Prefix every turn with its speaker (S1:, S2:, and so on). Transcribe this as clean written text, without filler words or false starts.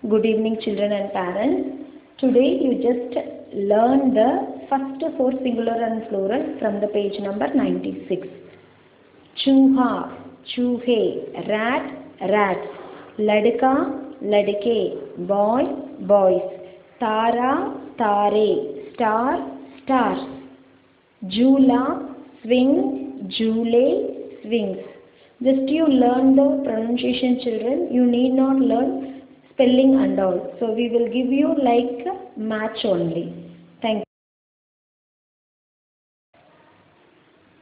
S1: Good evening, children and parents. Today you just learn the first four singular and plural from the page number 96. Chooha, choohe, rat, rats, ladka, ladke, boy, boys, tara, tare, star, stars, jula, swing, jule, swings. Just you learn the pronunciation, children. You need not learn spelling and all. So we will give you like match only.